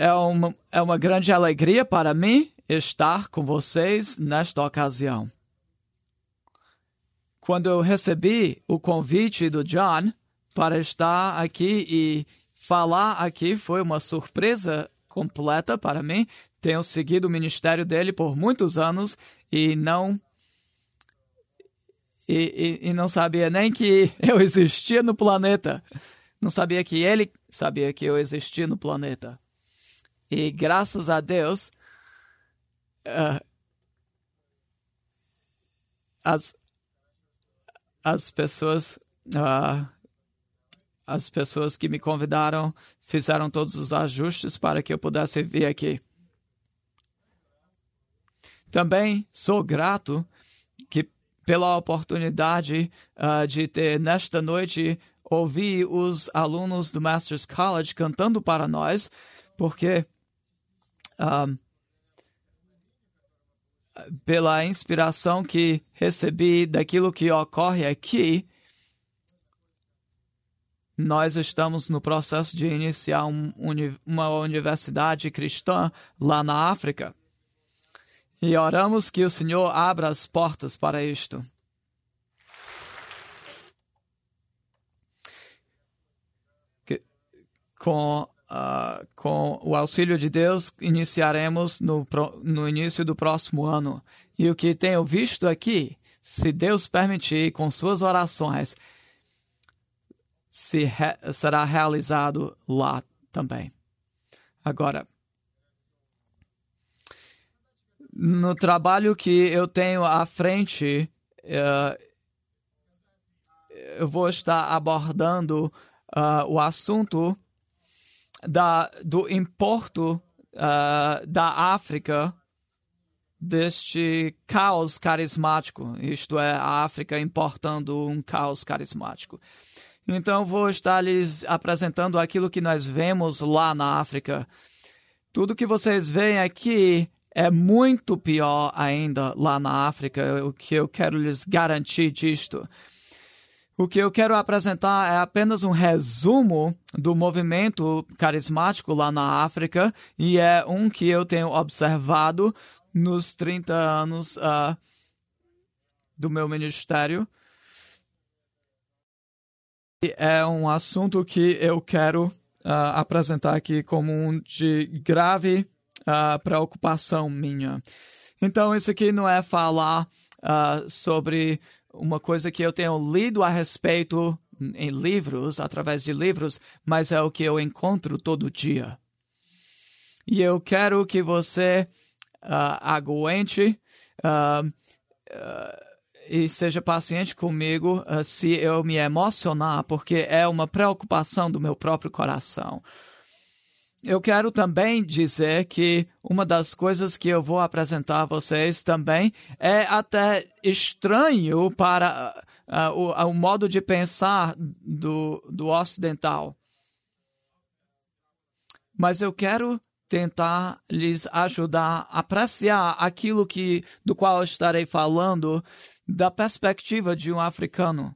é uma grande alegria para mim estar com vocês nesta ocasião. Quando eu recebi o convite do John para estar aqui e falar aqui, foi uma surpresa completa para mim. Tenho seguido o ministério dele por muitos anos e não sabia nem que eu existia no planeta. Não sabia que ele sabia que eu existia no planeta. E graças a Deus, as pessoas que me convidaram fizeram todos os ajustes para que eu pudesse vir aqui. Também sou grato pela oportunidade de ter nesta noite ouvir os alunos do Masters College cantando para nós, porque pela inspiração que recebi daquilo que ocorre aqui, nós estamos no processo de iniciar uma universidade cristã lá na África. E oramos que o Senhor abra as portas para isto. Com o auxílio de Deus, iniciaremos no início do próximo ano. E o que tenho visto aqui, se Deus permitir, com suas orações, será realizado lá também. Agora, no trabalho que eu tenho à frente, eu vou estar abordando o assunto do importo da África deste caos carismático. Isto é, a África importando um caos carismático. Então, vou estar lhes apresentando aquilo que nós vemos lá na África. Tudo que vocês veem aqui é muito pior ainda lá na África, o que eu quero lhes garantir disto. O que eu quero apresentar é apenas um resumo do movimento carismático lá na África, e é um que eu tenho observado nos 30 anos do meu ministério. E é um assunto que eu quero apresentar aqui como um de grave preocupação minha. Então, isso aqui não é falar sobre uma coisa que eu tenho lido a respeito em livros, através de livros, mas é o que eu encontro todo dia. E eu quero que você aguente e seja paciente comigo se eu me emocionar, porque é uma preocupação do meu próprio coração. Eu quero também dizer que uma das coisas que eu vou apresentar a vocês também é até estranho para o modo de pensar do ocidental. Mas eu quero tentar lhes ajudar a apreciar aquilo do qual eu estarei falando da perspectiva de um africano.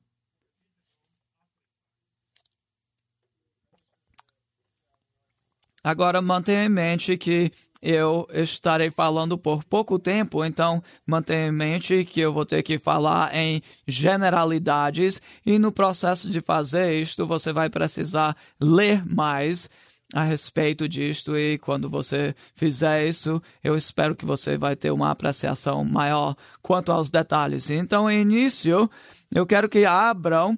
Agora, mantenha em mente que eu estarei falando por pouco tempo, então mantenha em mente que eu vou ter que falar em generalidades e no processo de fazer isto, você vai precisar ler mais a respeito disto e quando você fizer isso, eu espero que você vai ter uma apreciação maior quanto aos detalhes. Então, em início, eu quero que abram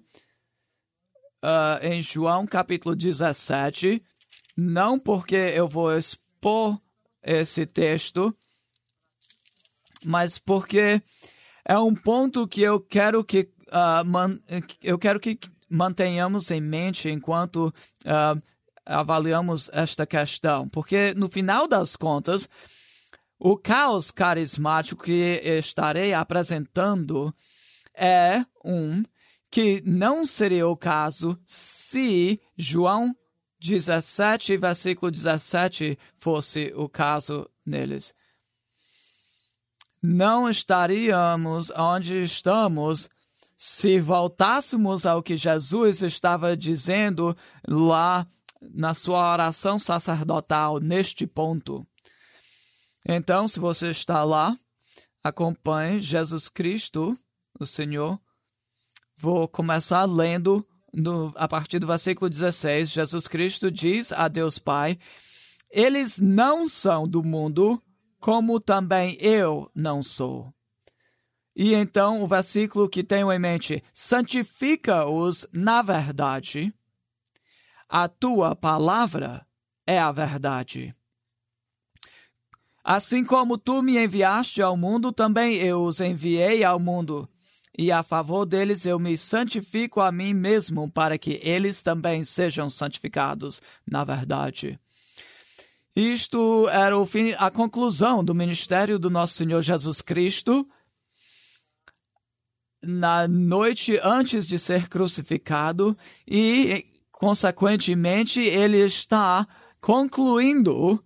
em João capítulo 17, não porque eu vou expor esse texto, mas porque é um ponto que eu quero que mantenhamos em mente enquanto avaliamos esta questão. Porque, no final das contas, o caos carismático que estarei apresentando é que não seria o caso se João 17, versículo 17, fosse o caso neles. Não estaríamos onde estamos se voltássemos ao que Jesus estava dizendo lá na sua oração sacerdotal neste ponto. Então, se você está lá, acompanhe Jesus Cristo, o Senhor. Vou começar lendo a partir do versículo 16. Jesus Cristo diz a Deus Pai: eles não são do mundo, como também eu não sou. E então o versículo que tenho em mente: santifica-os na verdade. A tua palavra é a verdade. Assim como tu me enviaste ao mundo, também eu os enviei ao mundo. E a favor deles eu me santifico a mim mesmo, para que eles também sejam santificados na verdade. Isto era a conclusão do ministério do nosso Senhor Jesus Cristo na noite antes de ser crucificado e, consequentemente, ele está concluindo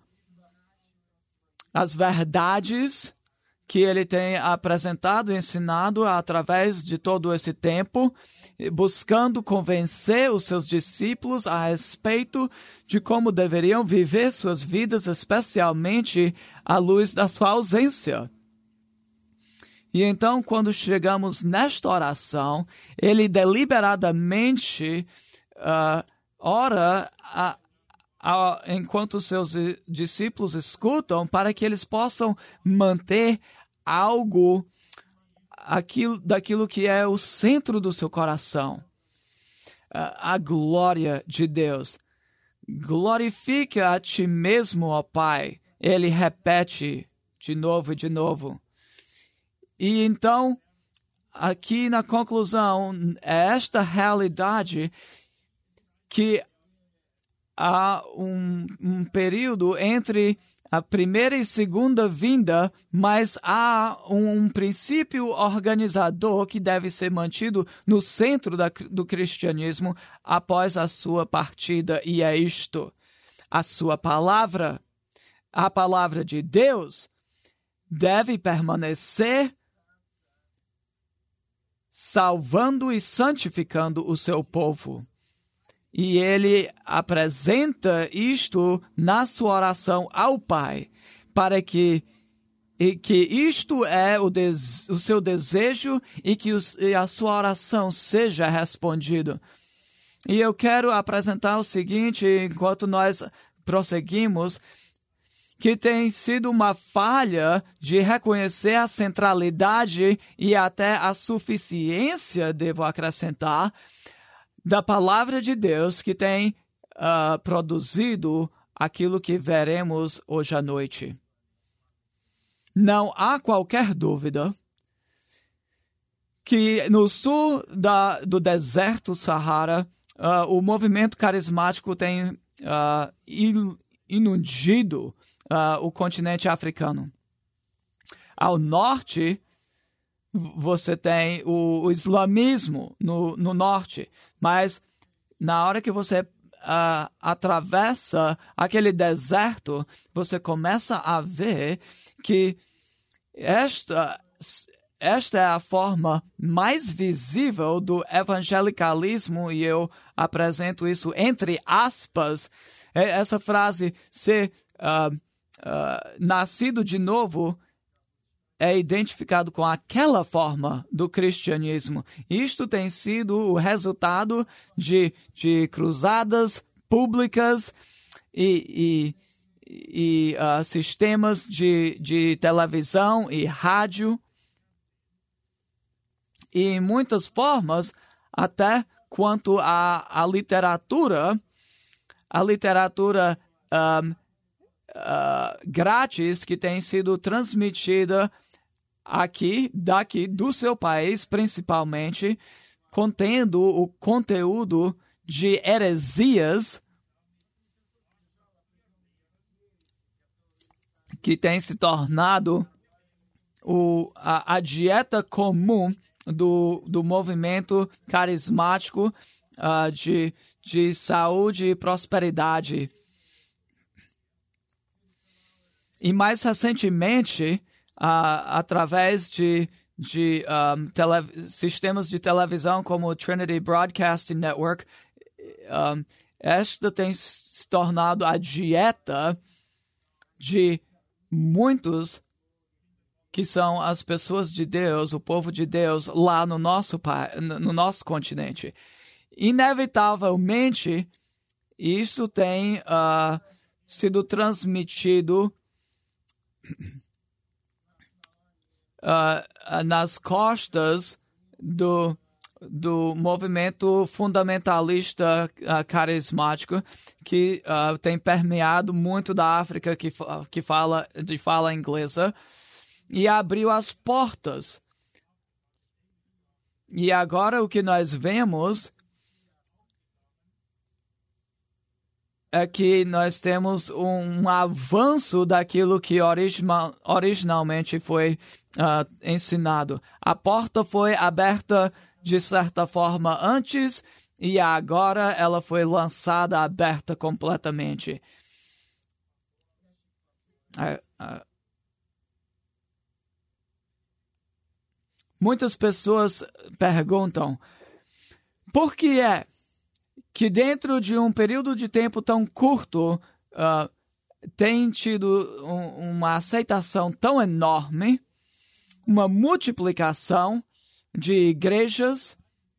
as verdades que ele tem apresentado e ensinado através de todo esse tempo, buscando convencer os seus discípulos a respeito de como deveriam viver suas vidas, especialmente à luz da sua ausência. E então, quando chegamos nesta oração, ele deliberadamente ora enquanto seus discípulos escutam, para que eles possam manter algo daquilo que é o centro do seu coração. A glória de Deus. Glorifica a ti mesmo, ó Pai. Ele repete de novo e de novo. E então, aqui na conclusão, é esta realidade que há um período entre a primeira e segunda vinda, mas há um princípio organizador que deve ser mantido no centro do cristianismo após a sua partida, e é isto: a sua palavra, a palavra de Deus, deve permanecer salvando e santificando o seu povo. E ele apresenta isto na sua oração ao Pai, para que isto é o seu desejo e que a sua oração seja respondida. E eu quero apresentar o seguinte, enquanto nós prosseguimos, que tem sido uma falha de reconhecer a centralidade e até a suficiência, devo acrescentar, da palavra de Deus que tem produzido aquilo que veremos hoje à noite. Não há qualquer dúvida que no sul do deserto Saara, o movimento carismático tem inundido o continente africano. Ao norte, você tem o islamismo no norte, mas na hora que você atravessa aquele deserto, você começa a ver que esta é a forma mais visível do evangelicalismo, e eu apresento isso entre aspas. Essa frase, ser nascido de novo, é identificado com aquela forma do cristianismo. Isto tem sido o resultado de cruzadas públicas e sistemas de televisão e rádio. E em muitas formas, até quanto à literatura, grátis que tem sido transmitida daqui do seu país, principalmente, contendo o conteúdo de heresias que tem se tornado a dieta comum do movimento carismático de saúde e prosperidade. E mais recentemente, através de sistemas de televisão como o Trinity Broadcasting Network, esta tem se tornado a dieta de muitos que são as pessoas de Deus, o povo de Deus, lá no nosso continente. Inevitavelmente, isso tem sido transmitido nas costas do movimento fundamentalista carismático que tem permeado muito da África que fala inglesa e abriu as portas. E agora o que nós vemos é que nós temos um avanço daquilo que originalmente foi ensinado. A porta foi aberta de certa forma antes e agora ela foi lançada, aberta completamente. Muitas pessoas perguntam por que é que dentro de um período de tempo tão curto tem tido uma aceitação tão enorme, uma multiplicação de igrejas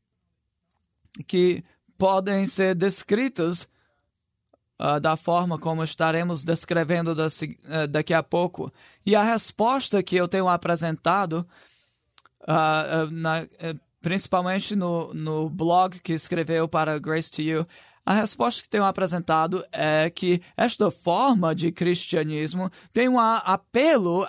que podem ser descritas da forma como estaremos descrevendo daqui a pouco. E a resposta que eu tenho apresentado principalmente no blog que escreveu para Grace to You, a resposta que tenho apresentado é que esta forma de cristianismo tem um apelo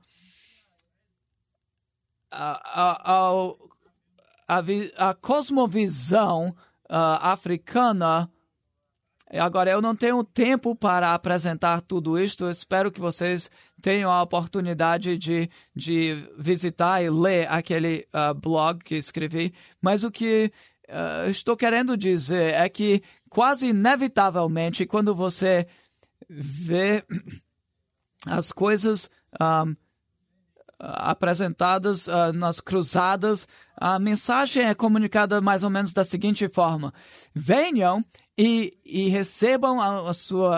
à cosmovisão africana. Agora, eu não tenho tempo para apresentar tudo isto. Eu espero que vocês tenham a oportunidade de visitar e ler aquele blog que escrevi. Mas o que estou querendo dizer é que, quase inevitavelmente, quando você vê as coisas apresentadas nas cruzadas, a mensagem é comunicada mais ou menos da seguinte forma: venham e recebam a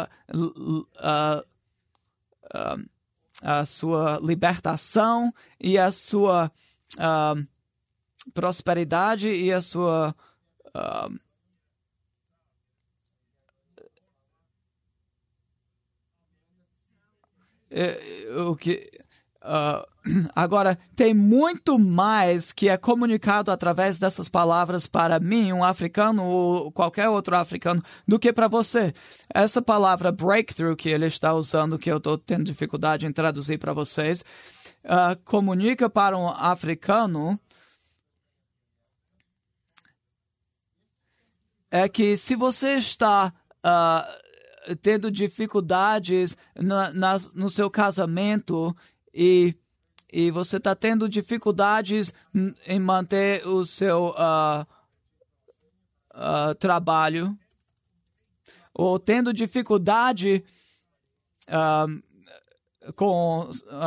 sua libertação e a sua prosperidade e a sua agora, tem muito mais que é comunicado através dessas palavras para mim, um africano ou qualquer outro africano, do que para você. Essa palavra breakthrough que ele está usando, que eu estou tendo dificuldade em traduzir para vocês, comunica para um africano é que se você está tendo dificuldades no seu casamento e você está tendo dificuldades em manter o seu trabalho, ou tendo dificuldade com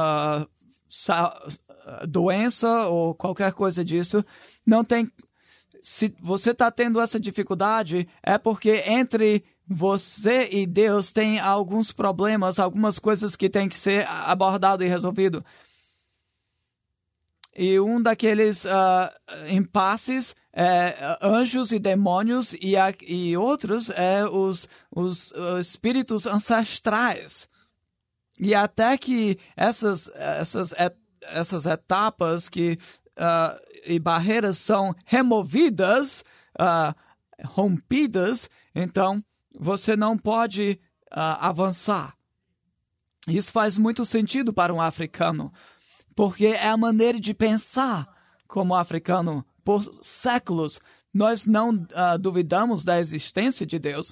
doença ou qualquer coisa disso, não tem. Se você está tendo essa dificuldade, é porque entre você e Deus tem alguns problemas, algumas coisas que tem que ser abordado e resolvido. E um daqueles impasses é anjos e demônios, e outros é os espíritos ancestrais. E até que essas etapas e barreiras são removidas, rompidas, então você não pode avançar. Isso faz muito sentido para um africano, porque é a maneira de pensar como africano. Por séculos, nós não duvidamos da existência de Deus.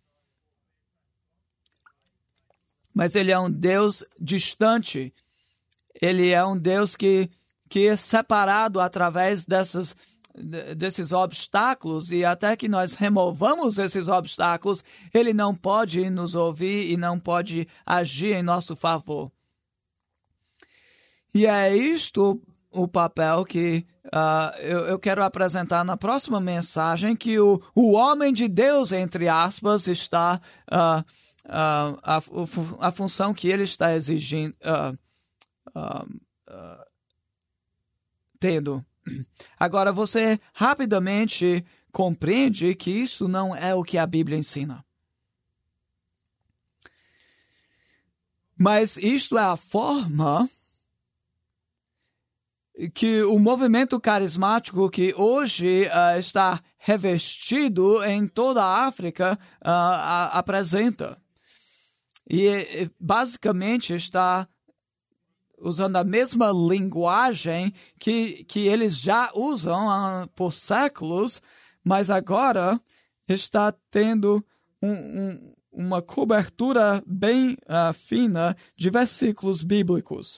Mas Ele é um Deus distante. Ele é um Deus que é separado através desses obstáculos, e até que nós removamos esses obstáculos, Ele não pode nos ouvir e não pode agir em nosso favor. E é isto o papel que eu quero apresentar na próxima mensagem que o homem de Deus, entre aspas, está a função que ele está exigindo, tendo. Agora, você rapidamente compreende que isso não é o que a Bíblia ensina. Mas isto é a forma que o movimento carismático que hoje está revestido em toda a África apresenta. E basicamente está usando a mesma linguagem que eles já usam por séculos, mas agora está tendo uma cobertura bem fina de versículos bíblicos.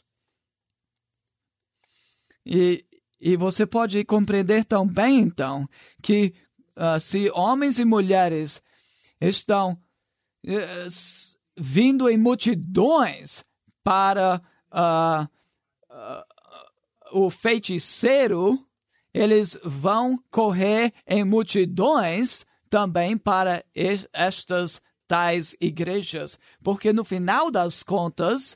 E você pode compreender também, então, que se homens e mulheres estão vindo em multidões para o feiticeiro, eles vão correr em multidões também para estas tais igrejas, porque no final das contas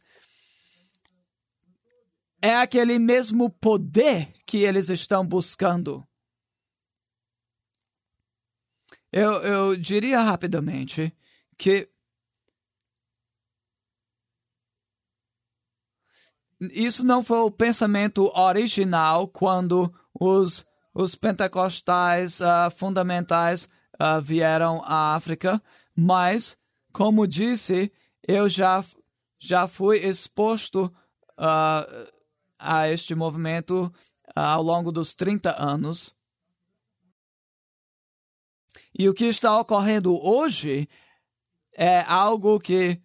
é aquele mesmo poder que eles estão buscando. Eu diria rapidamente que isso não foi o pensamento original quando os pentecostais fundamentais vieram à África, mas, como disse, eu já fui exposto a este movimento ao longo dos 30 anos. E o que está ocorrendo hoje é algo que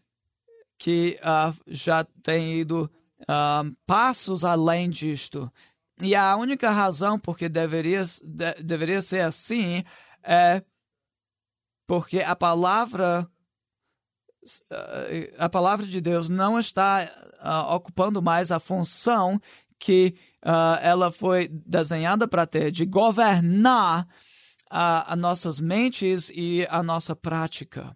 já tem ido passos além disto. E a única razão porque deveria ser assim é porque a palavra de Deus não está ocupando mais a função que ela foi desenhada para ter, de governar as nossas mentes e a nossa prática.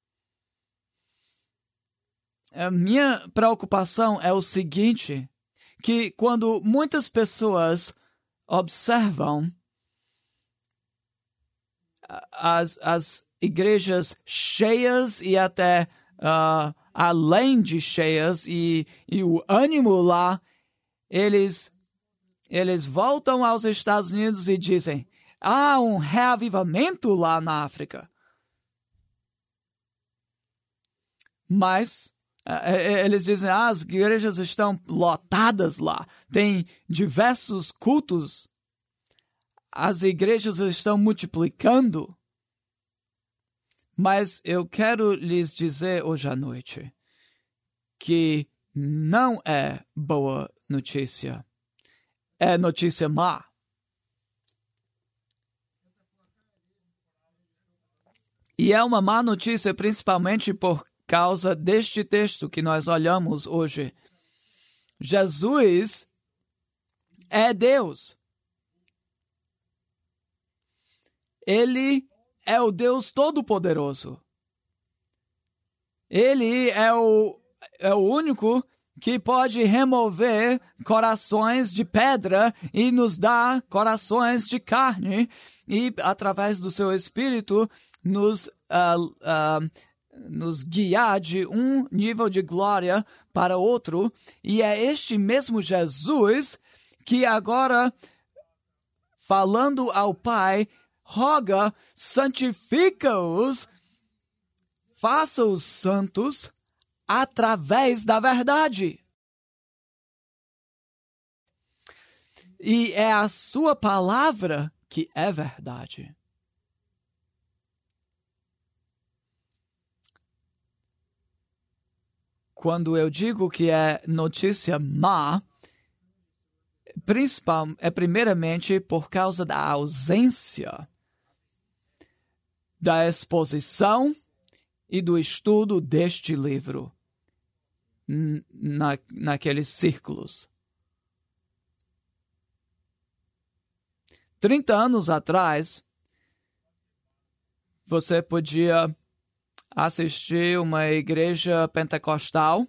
A minha preocupação é o seguinte, que quando muitas pessoas observam as igrejas cheias e até além de cheias e o ânimo lá, eles voltam aos Estados Unidos e dizem: há um reavivamento lá na África. Mas eles dizem: as igrejas estão lotadas lá, tem diversos cultos, as igrejas estão multiplicando. Mas eu quero lhes dizer hoje à noite que não é boa notícia, é notícia má. E é uma má notícia principalmente por causa deste texto que nós olhamos hoje. Jesus é Deus. Ele é o Deus Todo-Poderoso. Ele é o único que pode remover corações de pedra e nos dar corações de carne e, através do seu Espírito, nos guiar de um nível de glória para outro. E é este mesmo Jesus que agora, falando ao Pai, roga, santifica-os, faça-os santos através da verdade. E é a sua palavra que é verdade. Quando eu digo que é notícia má, primeiramente por causa da ausência da exposição e do estudo deste livro naqueles círculos. 30 anos atrás, você podia assistir uma igreja pentecostal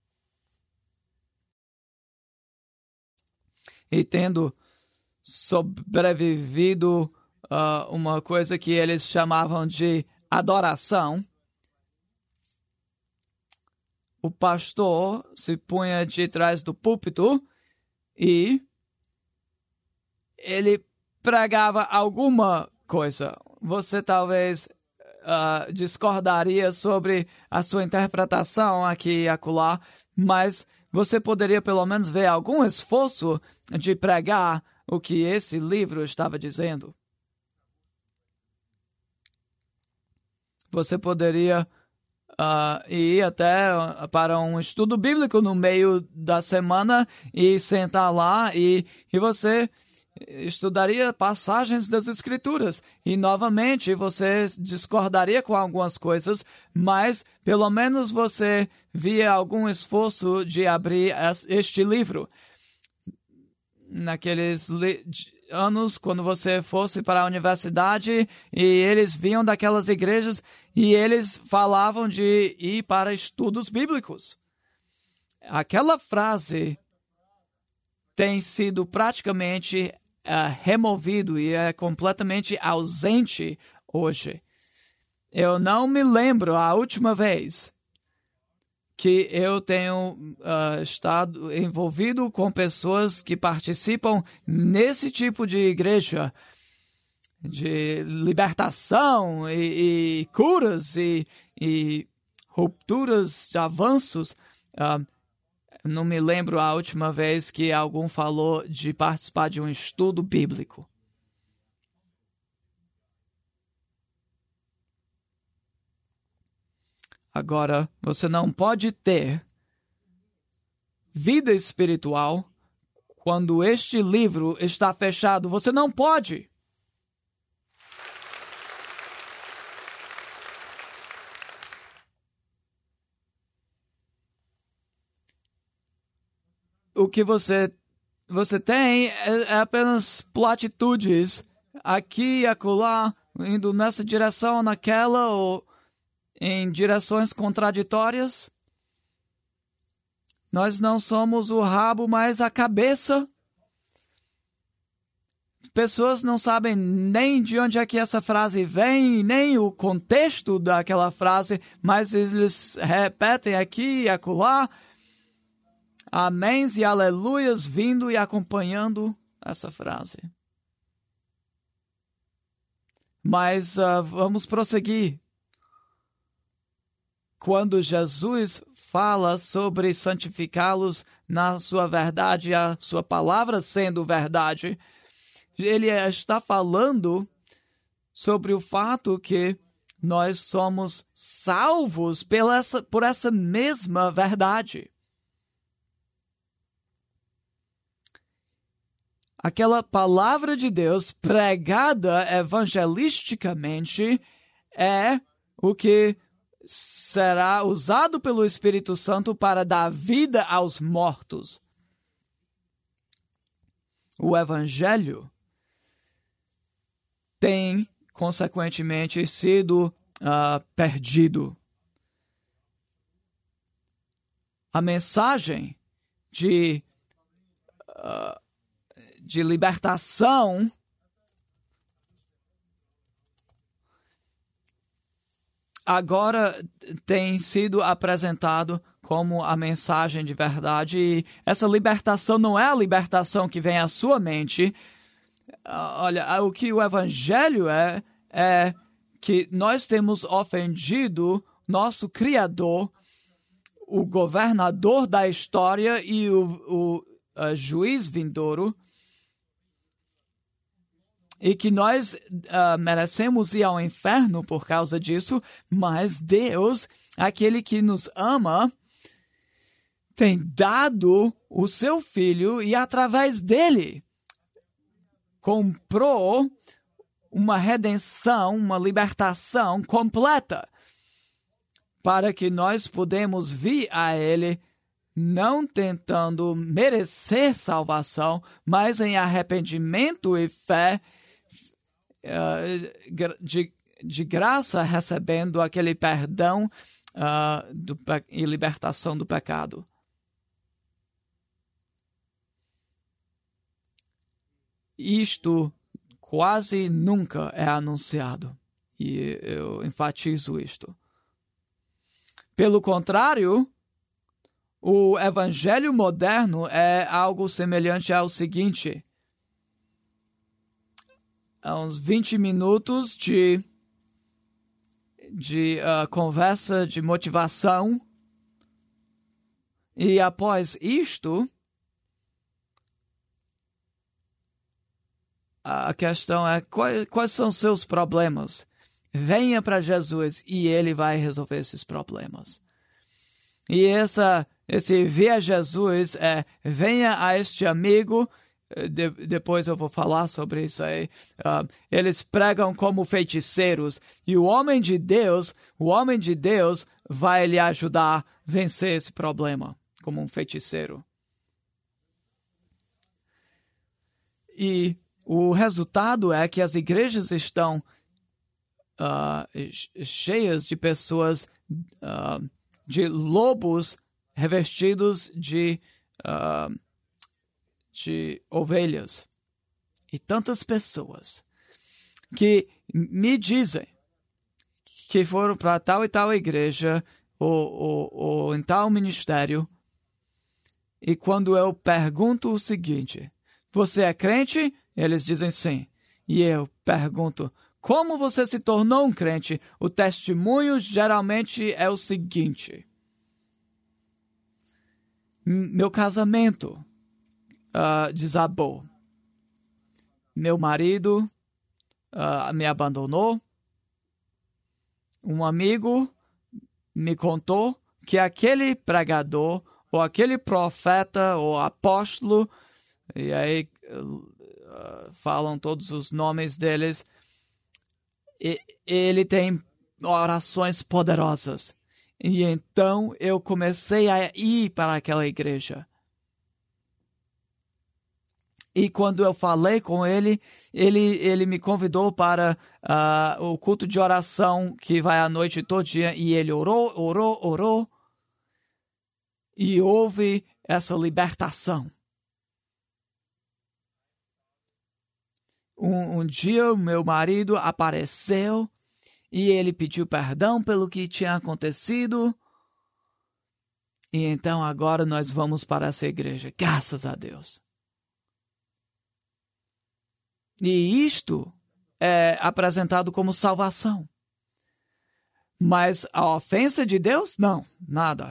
e tendo sobrevivido uma coisa que eles chamavam de adoração, o pastor se punha de trás do púlpito e ele pregava alguma coisa. Você talvez discordaria sobre a sua interpretação aqui e acolá, mas você poderia pelo menos ver algum esforço de pregar o que esse livro estava dizendo. Você poderia ir até para um estudo bíblico no meio da semana e sentar lá e você estudaria passagens das Escrituras e novamente você discordaria com algumas coisas, mas pelo menos você via algum esforço de abrir este livro. Naqueles anos, quando você fosse para a universidade e eles vinham daquelas igrejas e eles falavam de ir para estudos bíblicos. Aquela frase tem sido praticamente removido e é completamente ausente hoje. Eu não me lembro a última vez que eu tenho estado envolvido com pessoas que participam nesse tipo de igreja, de libertação e curas e rupturas de avanços. Não me lembro a última vez que algum falou de participar de um estudo bíblico. Agora, você não pode ter vida espiritual quando este livro está fechado. Você não pode. O que você tem é apenas platitudes aqui e acolá, indo nessa direção, naquela, ou em direções contraditórias. Nós não somos o rabo, mas a cabeça. Pessoas não sabem nem de onde é que essa frase vem, nem o contexto daquela frase, mas eles repetem aqui e acolá. Améns e aleluias vindo e acompanhando essa frase. Mas vamos prosseguir. Quando Jesus fala sobre santificá-los na sua verdade, a sua palavra sendo verdade, ele está falando sobre o fato que nós somos salvos por essa mesma verdade. Aquela palavra de Deus pregada evangelisticamente é o que será usado pelo Espírito Santo para dar vida aos mortos. O Evangelho tem, consequentemente, sido perdido. A mensagem de libertação agora tem sido apresentado como a mensagem de verdade. E essa libertação não é a libertação que vem à sua mente. Olha, o que o Evangelho é que nós temos ofendido nosso Criador, o governador da história e o juiz vindouro, e que nós merecemos ir ao inferno por causa disso, mas Deus, aquele que nos ama, tem dado o seu Filho e através dele comprou uma redenção, uma libertação completa para que nós podemos vir a ele não tentando merecer salvação, mas em arrependimento e fé, de graça recebendo aquele perdão e libertação do pecado. Isto quase nunca é anunciado, e eu enfatizo isto. Pelo contrário, o evangelho moderno é algo semelhante ao seguinte: há uns 20 minutos de conversa de motivação, e após isto, a questão é quais são os seus problemas. Venha para Jesus e Ele vai resolver esses problemas. E esse vir a Jesus venha a este amigo. Depois eu vou falar sobre isso aí. Eles pregam como feiticeiros, e o homem de Deus vai lhe ajudar a vencer esse problema como um feiticeiro. E o resultado é que as igrejas estão cheias de pessoas, de lobos revestidos de ovelhas. E tantas pessoas que me dizem que foram para tal e tal igreja ou em tal ministério, e quando eu pergunto o seguinte: você é crente? Eles dizem sim. E eu pergunto: como você se tornou um crente? O testemunho geralmente é o seguinte: meu casamento desabou. Meu marido me abandonou. Um amigo me contou que aquele pregador, ou aquele profeta, ou apóstolo, e aí falam todos os nomes deles, ele tem orações poderosas. E então eu comecei a ir para aquela igreja. E quando eu falei com ele, ele me convidou para o culto de oração que vai à noite todinha. E ele orou. E houve essa libertação. Um dia o meu marido apareceu e ele pediu perdão pelo que tinha acontecido. E então agora nós vamos para essa igreja. Graças a Deus. E isto é apresentado como salvação. Mas a ofensa de Deus? Não, nada.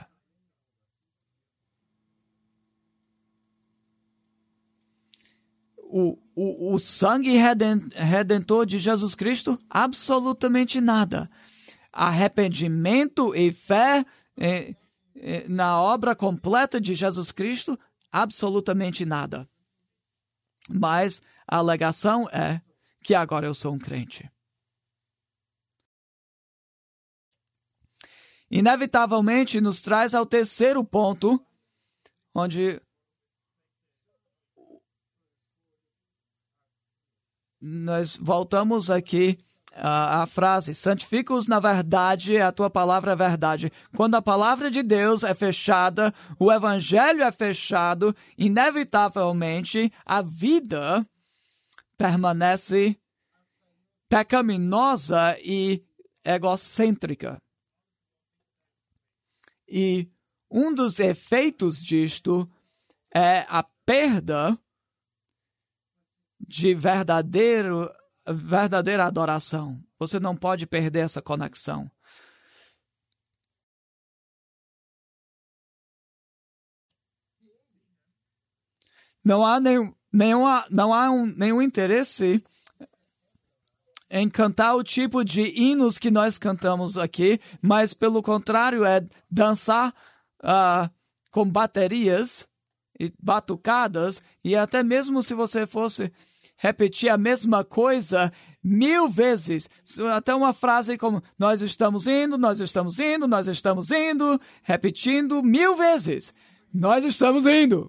O sangue redentor de Jesus Cristo? Absolutamente nada. Arrependimento e fé na obra completa de Jesus Cristo? Absolutamente nada. Mas a alegação é que agora eu sou um crente. Inevitavelmente nos traz ao terceiro ponto, onde nós voltamos aqui à frase: santifica-os na verdade, a tua palavra é verdade. Quando a palavra de Deus é fechada, o evangelho é fechado, inevitavelmente a vida permanece pecaminosa e egocêntrica. E um dos efeitos disto é a perda de verdadeira adoração. Você não pode perder essa conexão. Não há nenhum interesse em cantar o tipo de hinos que nós cantamos aqui, mas pelo contrário é dançar com baterias e batucadas, e até mesmo se você fosse repetir a mesma coisa 1000 vezes, até uma frase como nós estamos indo, repetindo 1000 vezes, nós estamos indo.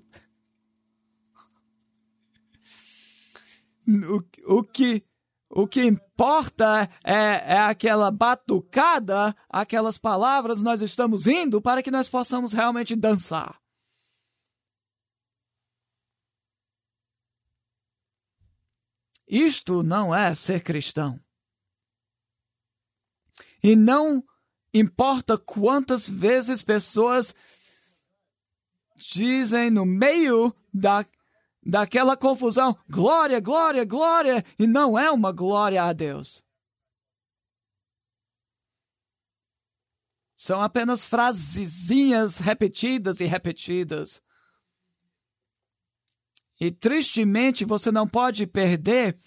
O que importa é aquela batucada, aquelas palavras, nós estamos indo para que nós possamos realmente dançar. Isto não é ser cristão. E não importa quantas vezes pessoas dizem no meio daquela confusão, glória, glória, glória, e não é uma glória a Deus. São apenas frasezinhas repetidas e repetidas. E tristemente você não pode perder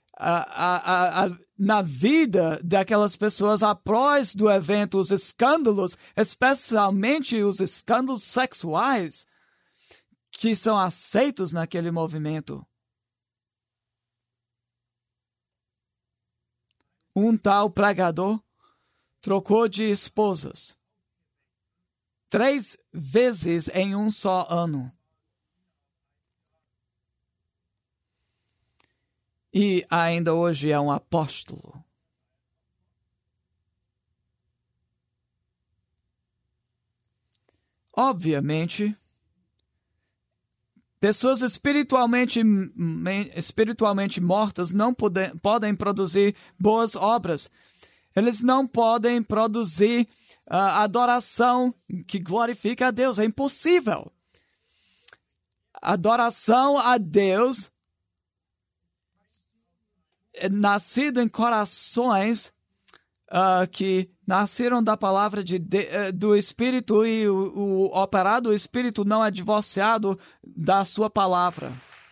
na vida daquelas pessoas após do evento os escândalos, especialmente os escândalos sexuais que são aceitos naquele movimento. Um tal pregador trocou de esposas 3 vezes em um só ano. E ainda hoje é um apóstolo. Obviamente, pessoas espiritualmente mortas não podem produzir boas obras. Eles não podem produzir adoração que glorifica a Deus. É impossível. Adoração a Deus nascido em corações que nasceram da palavra do Espírito, e o operar do Espírito não é divorciado da sua palavra.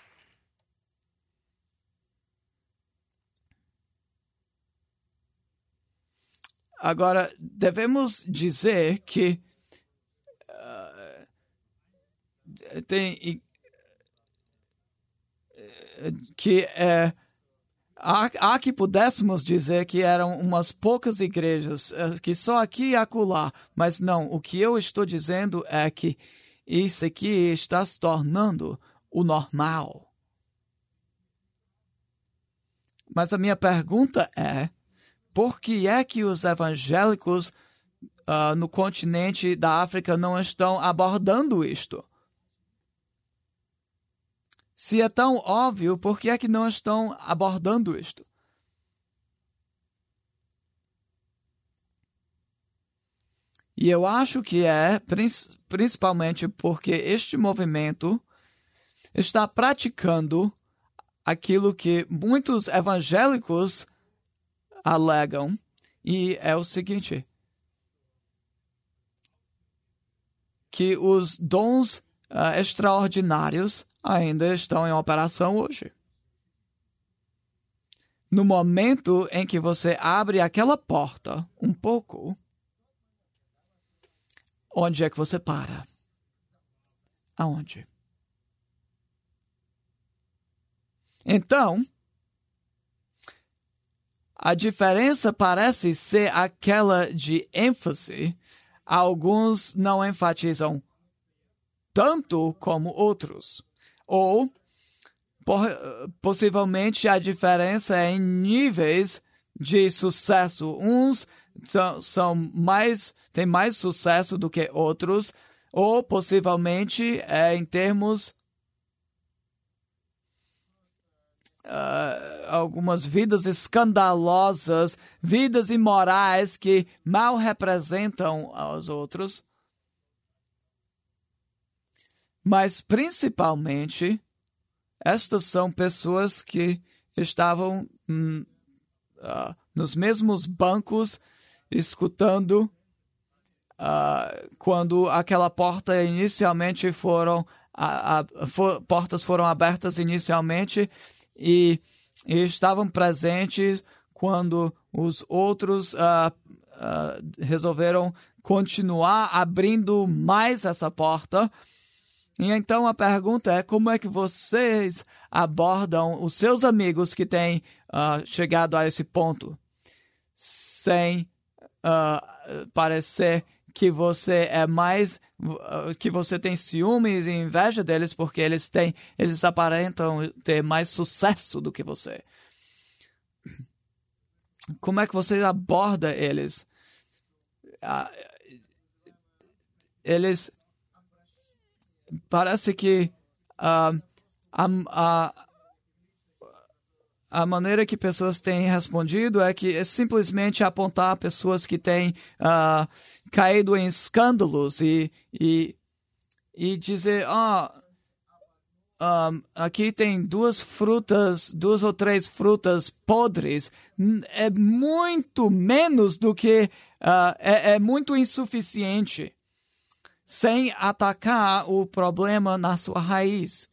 Agora, devemos dizer que há que pudéssemos dizer que eram umas poucas igrejas, que só aqui e acolá, mas não, o que eu estou dizendo é que isso aqui está se tornando o normal. Mas a minha pergunta é, por que é que os evangélicos no continente da África não estão abordando isto? Se é tão óbvio, por que é que não estão abordando isto? E eu acho que é principalmente porque este movimento está praticando aquilo que muitos evangélicos alegam, e é o seguinte, que os dons extraordinários ainda estão em operação hoje. No momento em que você abre aquela porta um pouco, onde é que você para? Aonde? Então, a diferença parece ser aquela de ênfase. Alguns não enfatizam tanto como outros. Ou, possivelmente, a diferença é em níveis de sucesso. Uns têm mais sucesso do que outros, ou, possivelmente, em termos algumas vidas escandalosas, vidas imorais que mal representam aos outros. Mas, principalmente, estas são pessoas que estavam nos mesmos bancos, escutando quando aquela porta inicialmente portas foram abertas inicialmente, e estavam presentes quando os outros resolveram continuar abrindo mais essa porta. E então a pergunta é, como é que vocês abordam os seus amigos que têm chegado a esse ponto, sem parecer que você é mais, que você tem ciúmes e inveja deles porque eles aparentam ter mais sucesso do que você. como é que você aborda eles? Eles parece que a maneira que pessoas têm respondido é que é simplesmente apontar pessoas que têm caído em escândalos e dizer, aqui tem duas ou três frutas podres. É muito menos do que é muito insuficiente, sem atacar o problema na sua raiz.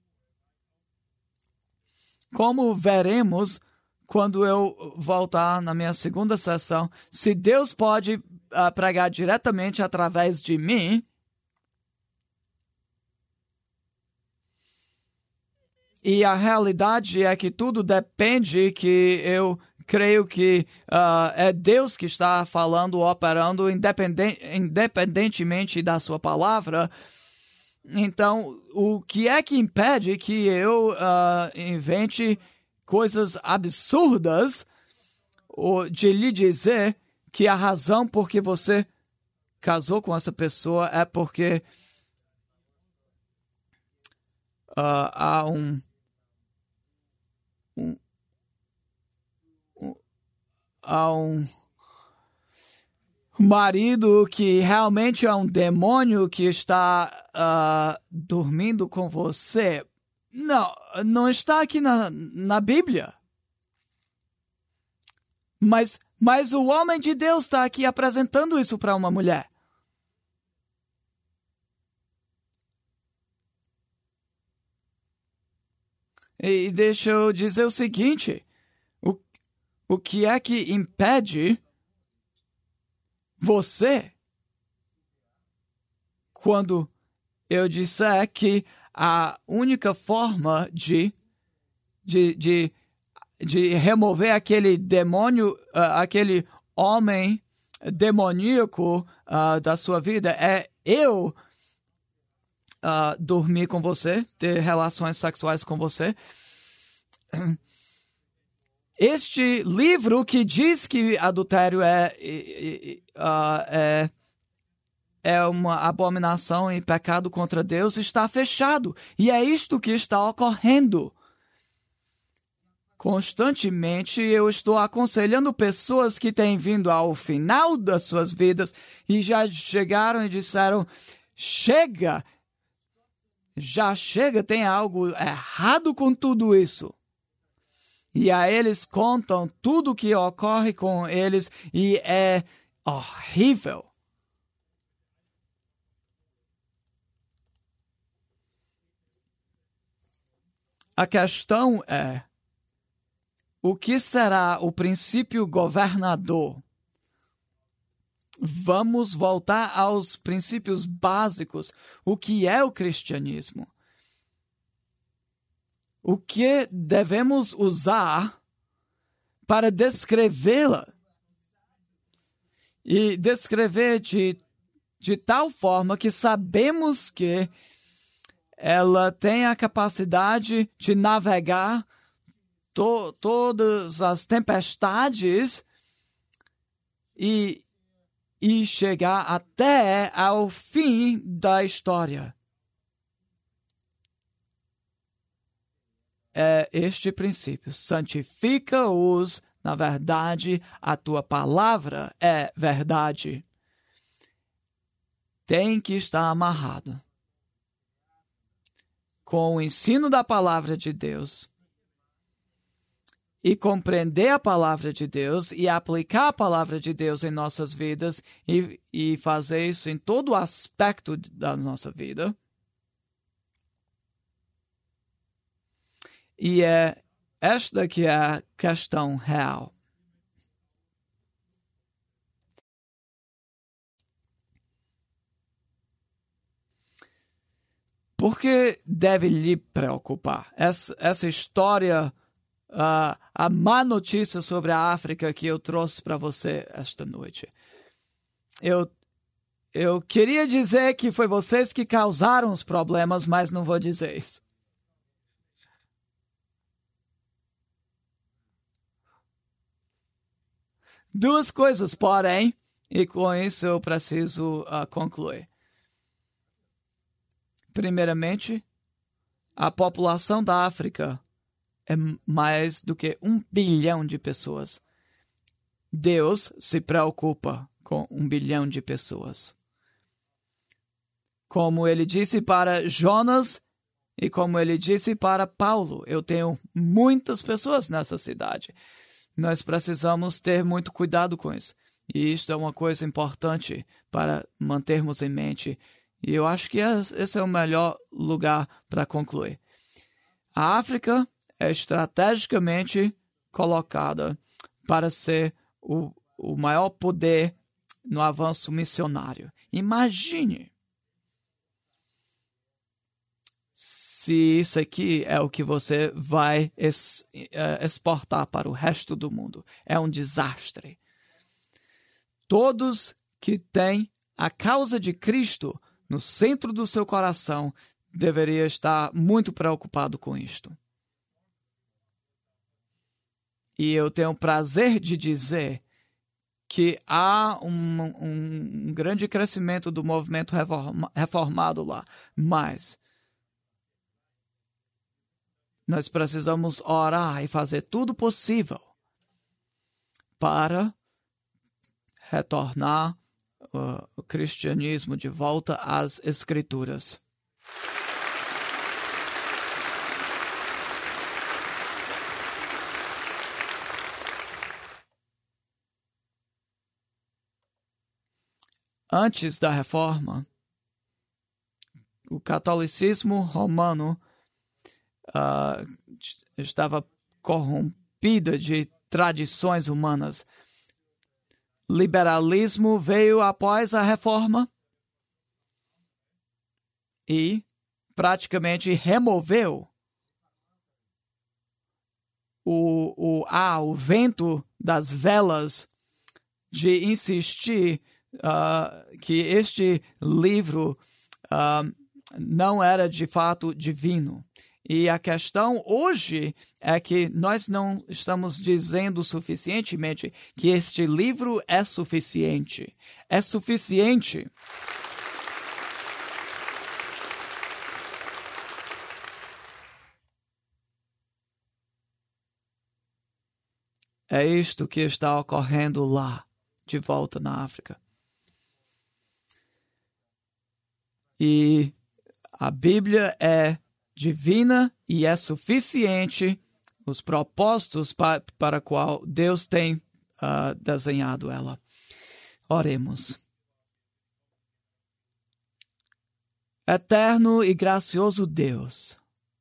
Como veremos quando eu voltar na minha segunda sessão, se Deus pode pregar diretamente através de mim, e a realidade é que tudo depende, que eu creio que é Deus que está falando, operando independentemente da sua palavra. Então, o que é que impede que eu invente coisas absurdas de lhe dizer que a razão por que você casou com essa pessoa é porque há um marido que realmente é um demônio que está dormindo com você. Não está aqui na Bíblia. Mas o homem de Deus está aqui apresentando isso para uma mulher. E deixa eu dizer o seguinte, o que é que impede você, quando eu disser que a única forma de remover aquele demônio, aquele homem demoníaco da sua vida é eu dormir com você, ter relações sexuais com você. Este livro que diz que adultério é uma abominação e pecado contra Deus está fechado. E é isto que está ocorrendo. Constantemente eu estou aconselhando pessoas que têm vindo ao final das suas vidas e já chegaram e disseram, chega, já chega, tem algo errado com tudo isso. E aí eles contam tudo o que ocorre com eles e é horrível. A questão é, o que será o princípio governador? Vamos voltar aos princípios básicos. O que é o cristianismo? O que devemos usar para descrevê-la? E descrever de tal forma que sabemos que ela tem a capacidade de navegar todas as tempestades e chegar até ao fim da história. É este princípio. Santifica-os na verdade, a tua palavra é verdade. Tem que estar amarrado com o ensino da palavra de Deus e compreender a palavra de Deus e aplicar a palavra de Deus em nossas vidas e fazer isso em todo aspecto da nossa vida. E é esta que é a questão real. Por que deve lhe preocupar? Essa história, a má notícia sobre a África que eu trouxe para você esta noite. Eu queria dizer que foi vocês que causaram os problemas, mas não vou dizer isso. Duas coisas, porém, e com isso eu preciso concluir. Primeiramente, a população da África é mais do que 1 bilhão de pessoas. Deus se preocupa com 1 bilhão de pessoas. Como ele disse para Jonas e como ele disse para Paulo, eu tenho muitas pessoas nessa cidade. Nós precisamos ter muito cuidado com isso. E isto é uma coisa importante para mantermos em mente. E eu acho que esse é o melhor lugar para concluir. A África é estrategicamente colocada para ser o maior poder no avanço missionário. Imagine se isso aqui é o que você vai exportar para o resto do mundo. É um desastre. Todos que têm a causa de Cristo no centro do seu coração deveriam estar muito preocupados com isto. E eu tenho o prazer de dizer que há um grande crescimento do movimento reformado lá, mas nós precisamos orar e fazer tudo possível para retornar o cristianismo de volta às Escrituras. Antes da Reforma, o catolicismo romano estava corrompida de tradições humanas. Liberalismo veio após a Reforma e praticamente removeu o vento das velas de insistir que este livro não era de fato divino. E a questão hoje é que nós não estamos dizendo suficientemente que este livro é suficiente. É suficiente. É isto que está ocorrendo lá, de volta na África. E a Bíblia é divina e é suficiente os propósitos para o qual Deus tem desenhado ela. Oremos. Eterno e gracioso Deus,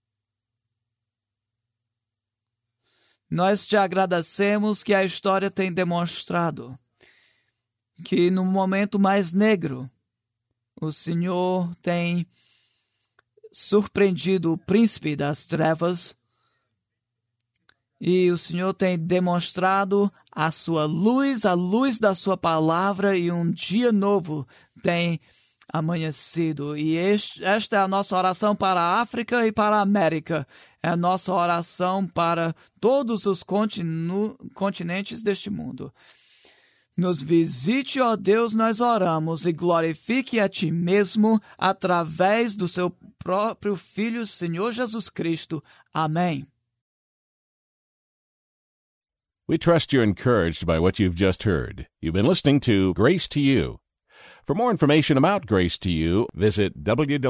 nós te agradecemos que a história tem demonstrado que no momento mais negro, o Senhor tem surpreendido o príncipe das trevas e o Senhor tem demonstrado a sua luz, a luz da sua palavra, e um dia novo tem amanhecido. E esta é a nossa oração para a África e para a América. É a nossa oração para todos os continentes deste mundo. Nos visite, ó Deus, nós oramos, e glorifique a Ti mesmo através do Seu próprio Filho, Senhor Jesus Cristo. Amém. We trust you're encouraged by what you've just heard. You've been listening to Grace to You. For more information about Grace to You, visit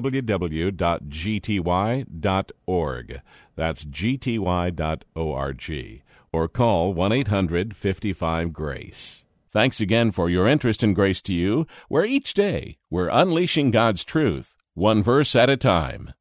www.gty.org. That's gty.org. Or call 1-800-55-GRACE. Thanks again for your interest in Grace to You, where each day we're unleashing God's truth, one verse at a time.